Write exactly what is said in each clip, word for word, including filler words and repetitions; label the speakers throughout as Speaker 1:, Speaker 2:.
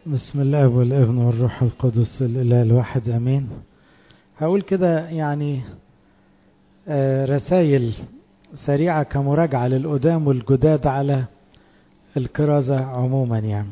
Speaker 1: بسم الله والابن والروح القدس الإله الواحد أمين. هقول كده يعني رسائل سريعة كمراجعة للقدام والجداد على الكرازة عموما. يعني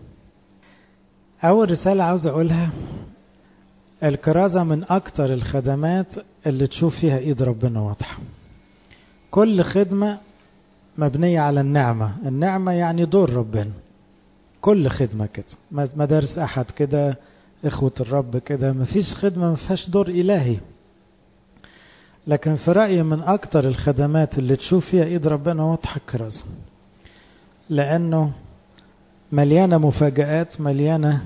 Speaker 1: أول رسالة عاوز أقولها، الكرازة من أكتر الخدمات اللي تشوف فيها إيد ربنا واضحة. كل خدمة مبنية على النعمة، النعمة يعني دور ربنا. كل خدمة كده، مدارس أحد كده، إخوة الرب كده، مفيش خدمة مفيهاش دور إلهي. لكن في رأيي من أكتر الخدمات اللي تشوف فيها إيد ربنا واضحة الكرازة، لأنه مليانة مفاجآت، مليانة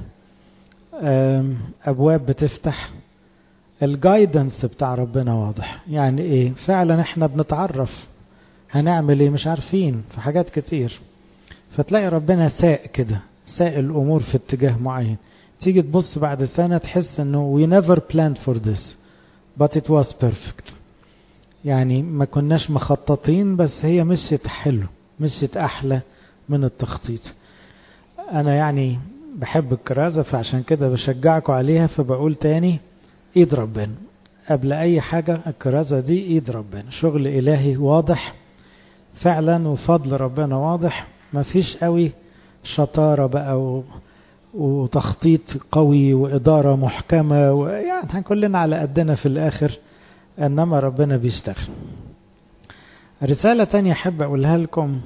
Speaker 1: أبواب بتفتح. الجايدنس بتاع ربنا واضح. يعني إيه؟ فعلا إحنا بنتعرف هنعمل إيه مش عارفين في حاجات كتير، فتلاقي ربنا ساق كده، ساق الأمور في اتجاه معين. تيجي تبص بعد سنة تحس إنه we never planned for this but it was perfect. يعني ما كناش مخططين بس هي مشيت حلو، مشيت أحلى من التخطيط. أنا يعني بحب الكرازة، فعشان كده بشجعكم عليها. فبقول تاني، إيد ربنا قبل أي حاجة. الكرازة دي إيد ربنا، شغل إلهي واضح فعلا، وفضل ربنا واضح. ما فيش قوي شطارة بقى و... وتخطيط قوي وإدارة محكمة و... يعني كلنا على قدنا في الآخر، إنما ربنا بيشتغل. رسالة تانية أحب أقولها لكم،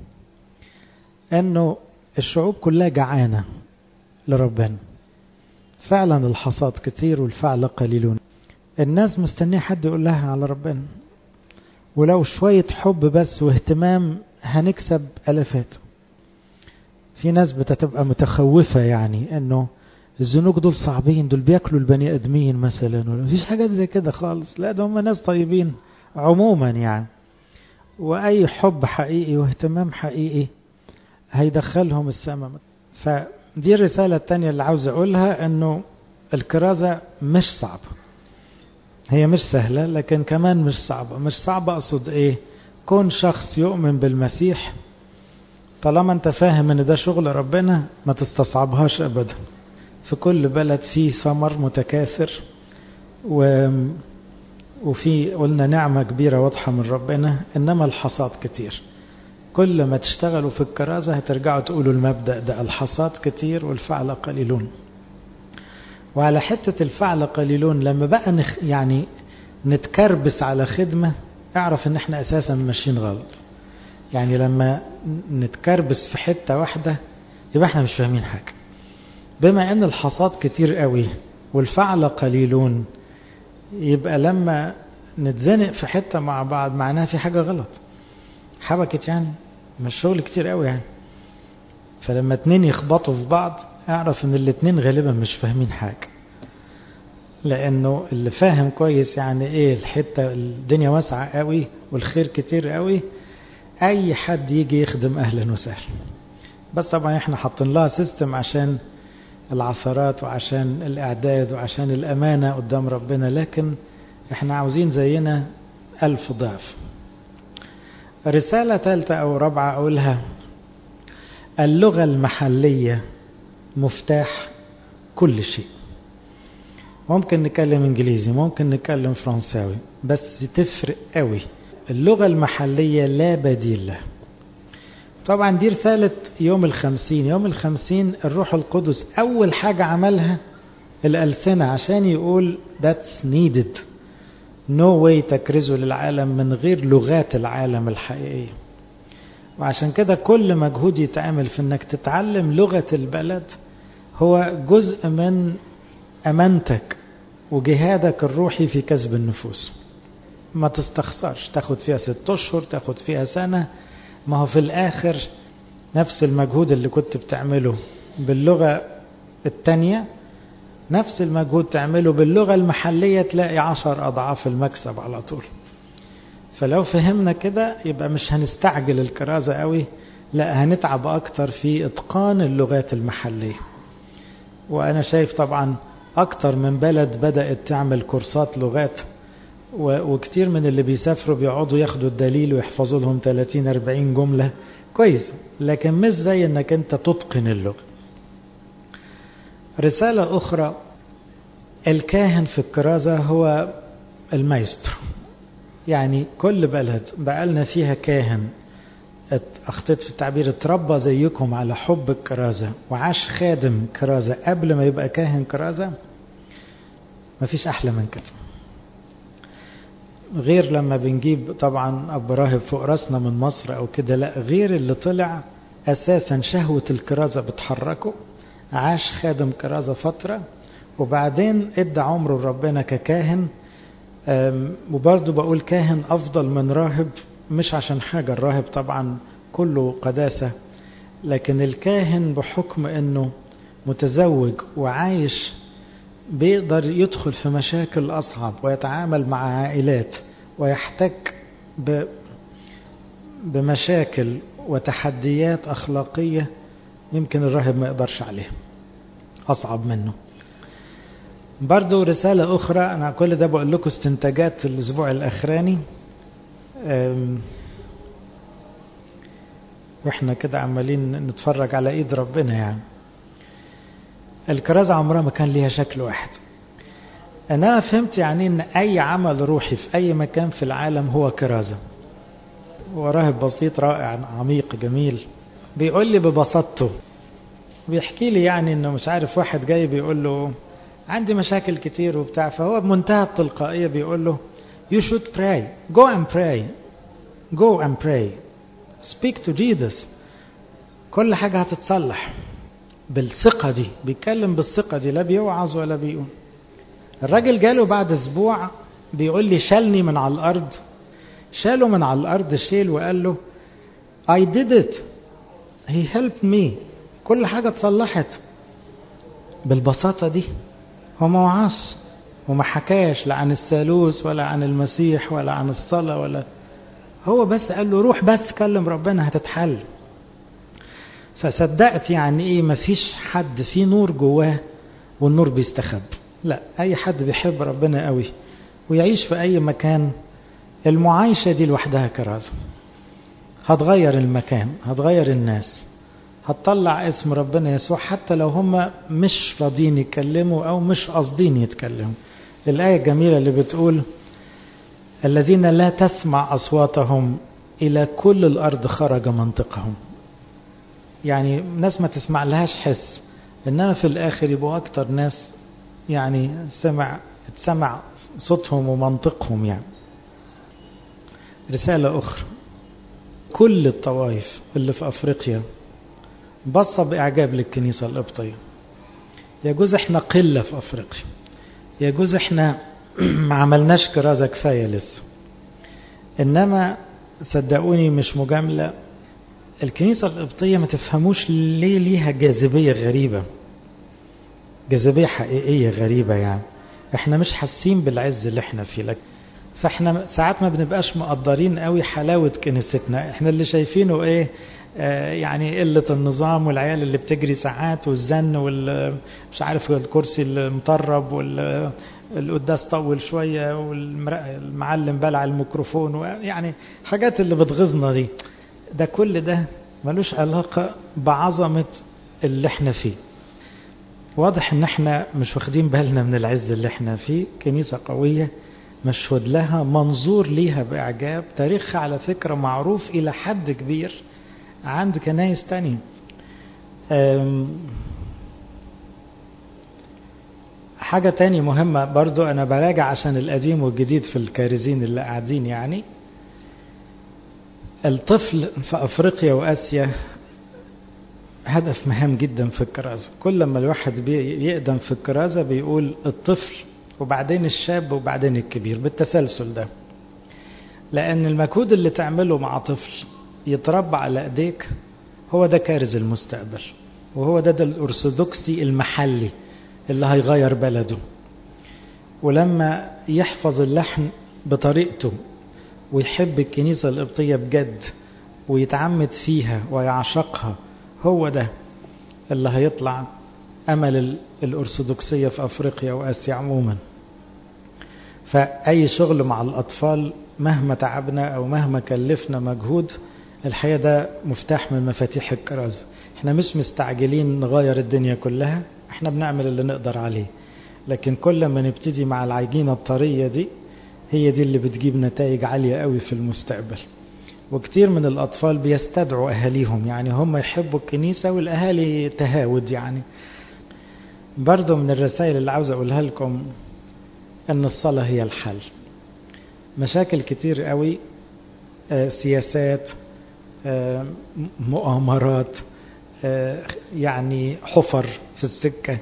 Speaker 1: إنه الشعوب كلها جعانة لربنا. فعلا الحصاد كتير والفعل قليلون. الناس مستنية حد يقول لها على ربنا، ولو شوية حب بس واهتمام هنكسب ألفات. في ناس بتبقى متخوفة، يعني انه الزنوج دول صعبين، دول بياكلوا البني ادمين مثلا، ولا مفيش حاجات زي كده خالص. لا، ده هم ناس طيبين عموما يعني. واي حب حقيقي واهتمام حقيقي هيدخلهم السماء. فدي الرسالة التانية اللي عاوز اقولها، انه الكرازة مش صعبة، هي مش سهلة لكن كمان مش صعبة. مش صعبة اقصد ايه؟ كون شخص يؤمن بالمسيح، طالما انت فاهم ان ده شغل ربنا ما تستصعبهاش ابدا. في كل بلد فيه ثمر متكاثر، و... وفي قلنا نعمة كبيرة واضحة من ربنا، انما الحصاد كتير. كل ما تشتغلوا في الكرازة هترجعوا تقولوا المبدأ ده، الحصاد كتير والفعل قليلون. وعلى حتة الفعل قليلون، لما بقى نخ... يعني نتكربس على خدمة، اعرف ان احنا اساسا ماشيين غلط. يعني لما نتكربس في حتة واحدة يبقى احنا مش فاهمين حاجة. بما ان الحصاد كتير قوي والفعل قليلون، يبقى لما نتزنق في حتة مع بعض معناها في حاجة غلط، حبكت يعني، مش شغل كتير قوي يعني. فلما اتنين يخبطوا في بعض اعرف ان الاتنين غالبا مش فاهمين حاجة، لانه اللي فاهم كويس يعني ايه الحتة الدنيا واسعة قوي والخير كتير قوي، اي حد يجي يخدم اهلا وسهلا. بس طبعا احنا حاطين لها سيستم عشان العثرات وعشان الاعداد وعشان الامانة قدام ربنا، لكن احنا عاوزين زينا الف ضعف. رسالة ثالثة او رابعة اقولها، اللغة المحلية مفتاح كل شيء. ممكن نتكلم انجليزي، ممكن نتكلم فرنساوي، بس تفرق قوي اللغة المحلية، لا بديل لها. طبعا دي رسالة يوم الخمسين. يوم الخمسين الروح القدس أول حاجة عملها الألسنة، عشان يقول that's needed. no way تكرزوا للعالم من غير لغات العالم الحقيقية. وعشان كده كل مجهود يتعمل في انك تتعلم لغة البلد هو جزء من أمانتك وجهادك الروحي في كسب النفوس. ما تستخسرش، تاخد فيها ست أشهر، تاخد فيها سنة، ما هو في الآخر نفس المجهود اللي كنت بتعمله باللغة التانية، نفس المجهود تعمله باللغة المحلية، تلاقي عشر أضعاف المكسب على طول. فلو فهمنا كده يبقى مش هنستعجل الكرازة قوي، لا هنتعب أكتر في إتقان اللغات المحلية. وأنا شايف طبعا أكتر من بلد بدأت تعمل كورسات لغات، وكتير من اللي بيسافروا بيقعدوا ياخدوا الدليل ويحفظوا لهم ثلاثين أربعين جملة كويس، لكن مش زي انك انت تتقن اللغة. رسالة أخرى، الكاهن في الكرازة هو المايسترو. يعني كل بلد بقالنا فيها كاهن أخطيت في التعبير اتربى زيكم على حب الكرازة وعاش خادم كرازة قبل ما يبقى كاهن كرازة، مفيش أحلى من كده. غير لما بنجيب طبعا أب راهب فوق راسنا من مصر أو كده، لا، غير اللي طلع أساسا شهوة الكرازة بتحركه، عاش خادم كرازة فترة وبعدين ادى عمره لربنا ككاهن. وبرضه بقول كاهن أفضل من راهب، مش عشان حاجة، الراهب طبعا كله قداسة، لكن الكاهن بحكم أنه متزوج وعايش بيقدر يدخل في مشاكل أصعب ويتعامل مع عائلات ويحتك بمشاكل وتحديات أخلاقية يمكن الراهب ما يقدرش عليها، أصعب منه. برضو رسالة أخرى، أنا كل ده بقول لكم استنتاجات الأسبوع الأخراني وإحنا كده عمالين نتفرج على إيد ربنا. يعني الكرازة عمرها ما كان ليها شكل واحد. أنا فهمت يعني أن أي عمل روحي في أي مكان في العالم هو كرازة. وراهب بسيط رائع عميق جميل بيقول لي ببساطته، بيحكي لي يعني أنه مش عارف واحد جاي بيقول له عندي مشاكل كتير وبتاع، فهو بمنتهى التلقائية بيقول له you should pray, go and pray, go and pray, speak to Jesus, كل حاجة هتتصلح. بالثقة دي، بيتكلم بالثقة دي، لا بيوعظ ولا بيقول. الراجل جاله بعد اسبوع بيقول لي شالني من على الارض، شاله من على الارض شيل وقال له I did it, he helped me، كل حاجة اتصلحت. بالبساطة دي هو ما وعاش وما حكاش لا عن الثالوث ولا عن المسيح ولا عن الصلاة، ولا هو بس قال له روح بس كلم ربنا هتتحل. فصدقت يعني ايه مفيش حد فيه نور جواه والنور بيستخب. لا، اي حد بيحب ربنا قوي ويعيش في اي مكان، المعايشة دي لوحدها كرازة، هتغير المكان، هتغير الناس، هتطلع اسم ربنا يسوع حتى لو هم مش راضين يتكلموا او مش قاصدين يتكلموا. الآية الجميلة اللي بتقول الذين لا تسمع أصواتهم إلى كل الأرض خرج منطقهم. يعني ناس ما تسمع لهاش حس، إنما في الآخر يبقوا أكتر ناس يعني سمع تسمع صوتهم ومنطقهم. يعني رسالة أخرى، كل الطوائف اللي في أفريقيا بصة بإعجاب للكنيسة القبطية. يجوز إحنا قلة في أفريقيا، يجوز إحنا ما عملناش كرازة كفاية لسه، إنما صدقوني مش مجاملة، الكنيسة القبطية ما تفهموش ليه ليها جاذبية غريبة، جاذبية حقيقية غريبة. يعني إحنا مش حاسين بالعز اللي إحنا فيه، لك فإحنا ساعات ما بنبقاش مقدرين قوي حلاوة كنيستنا. إحنا اللي شايفينه إيه؟ يعني قلة النظام والعيال اللي بتجري ساعات والزن والمش عارف الكرسي المطرب والقداس طول شوية والمعلم بلع الميكروفون، يعني حاجات اللي بتغيظنا دي. ده كل ده ملوش علاقة بعظمة اللي احنا فيه. واضح ان احنا مش واخدين بالنا من العز اللي احنا فيه. كنيسة قوية مشهود لها، منظور ليها بإعجاب، تاريخها على فكرة معروف إلى حد كبير عند كنايس تانية. حاجة تانية مهمة برضو، أنا براجع عشان القديم والجديد في الكارزين اللي قاعدين. يعني الطفل في أفريقيا وآسيا هدف مهم جدا في الكرازة. كل ما الواحد بيقدم في الكرازة بيقول الطفل وبعدين الشاب وبعدين الكبير بالتسلسل ده، لأن المجهود اللي تعمله مع طفل يتربى على ايديك هو ده كارز المستقبل، وهو ده, ده الأرثوذكسي المحلي اللي هيغير بلده. ولما يحفظ اللحن بطريقته ويحب الكنيسة القبطية بجد ويتعمد فيها ويعشقها، هو ده اللي هيطلع أمل الأرثوذكسية في أفريقيا وآسيا عموما. فأي شغل مع الأطفال مهما تعبنا أو مهما كلفنا مجهود، الحقيقة ده مفتاح من مفاتيح الكرازة. احنا مش مستعجلين نغير الدنيا كلها، احنا بنعمل اللي نقدر عليه، لكن كل ما نبتدي مع العجينة الطرية دي هي دي اللي بتجيب نتائج عالية قوي في المستقبل. وكتير من الأطفال بيستدعوا أهاليهم، يعني هم يحبوا الكنيسة والأهالي تهاود. يعني برضو من الرسائل اللي عاوز أقولها لكم أن الصلاة هي الحل. مشاكل كتير قوي، سياسات، مؤامرات، يعني حفر في السكة،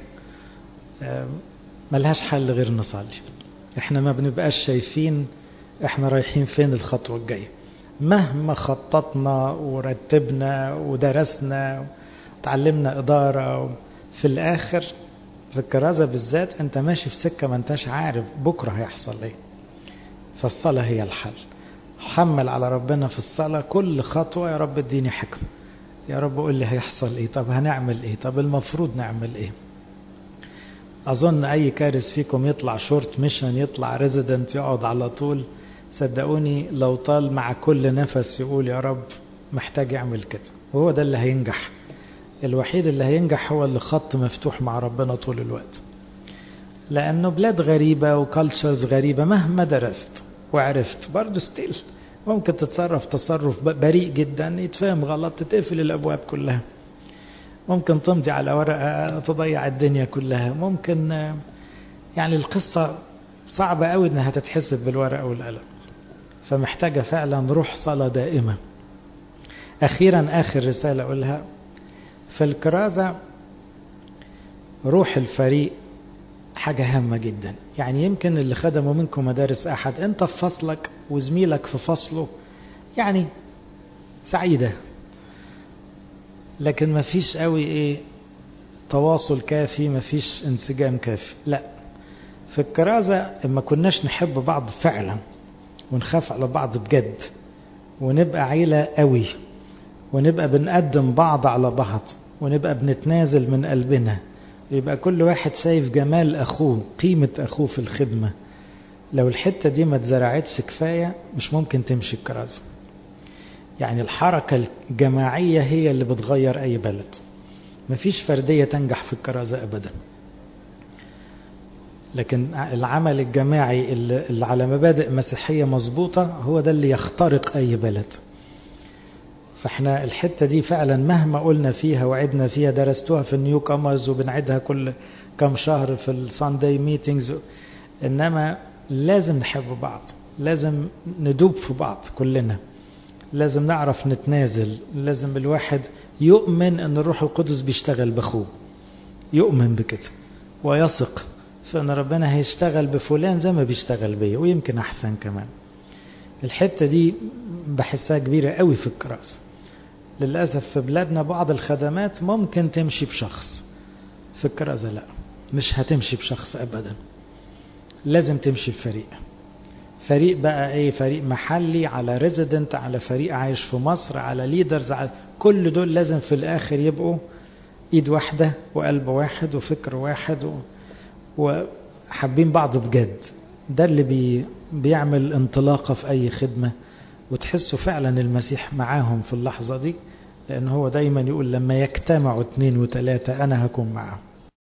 Speaker 1: ملهاش حل غير نصلي. احنا ما بنبقاش شايفين احنا رايحين فين الخطوة الجاية، مهما خططنا ورتبنا ودرسنا وتعلمنا إدارة، في الآخر في الكرازة بالذات انت ماشي في سكة ما انتش عارف بكرة هيحصل ايه. فالصلاة هي الحل. حمل على ربنا في الصلاة كل خطوة، يا رب اديني حكمة، يا رب قول لي هيحصل ايه، طب هنعمل ايه، طب المفروض نعمل ايه. اظن اي كارث فيكم يطلع شورت ميشن، يطلع ريزيدنت، يقعد على طول، صدقوني لو طال مع كل نفس يقول يا رب محتاج يعمل كده، وهو ده اللي هينجح. الوحيد اللي هينجح هو اللي خط مفتوح مع ربنا طول الوقت، لانه بلاد غريبة وكالتشرز غريبة، مهما درست وعرفت برضو ستيل ممكن تتصرف تصرف بريء جدا يتفهم غلط، تتقفل الابواب كلها، ممكن تمضي على ورقة تضيع الدنيا كلها، ممكن يعني القصة صعبة قوي انها تتحسب بالورقة والقلم. فمحتاجة فعلا روح صلاة دائمة. اخيرا اخر رسالة اقولها في الكرازة، روح الفريق حاجة هامة جدا. يعني يمكن اللي خدموا منكم مدارس احد، انت في فصلك وزميلك في فصله يعني سعيدة، لكن ما فيش قوي ايه تواصل كافي، ما فيش انسجام كافي. لا، في الكرازة اما كناش نحب بعض فعلا ونخاف على بعض بجد ونبقى عيلة قوي ونبقى بنقدم بعض على بعض ونبقى بنتنازل من قلبنا، يبقى كل واحد شايف جمال أخوه، قيمة أخوه في الخدمة. لو الحتة دي ما تزرعتش كفاية مش ممكن تمشي الكرازة. يعني الحركة الجماعية هي اللي بتغير أي بلد، مفيش فردية تنجح في الكرازة أبدا، لكن العمل الجماعي اللي على مبادئ مسيحية مظبوطة هو ده اللي يخترق أي بلد. فاحنا الحتة دي فعلا مهما قلنا فيها وعدنا فيها، درستوها في النيو كامرز وبنعيدها كل كم شهر في السانداي ميتينجز، إنما لازم نحب بعض، لازم ندوب في بعض كلنا، لازم نعرف نتنازل، لازم الواحد يؤمن أن الروح القدس بيشتغل بأخوه، يؤمن بكده ويثق فأن ربنا هيشتغل بفلان زي ما بيشتغل بيه ويمكن أحسن كمان. الحتة دي بحسها كبيرة قوي في الكراسة. للأسف في بلادنا بعض الخدمات ممكن تمشي بشخص، في الكراسة لا، مش هتمشي بشخص أبدا، لازم تمشي بفريق. فريق بقى ايه، فريق محلي على ريزيدنت على فريق عايش في مصر على ليدرز، على كل دول لازم في الآخر يبقوا ايد واحدة وقلب واحد وفكر واحد و... وحابين بعض بجد. ده اللي بي... بيعمل انطلاقة في أي خدمة، وتحسوا فعلا المسيح معاهم في اللحظة دي، لأن هو دايما يقول لما يجتمعوا اثنين وثلاثة أنا هكون معهم.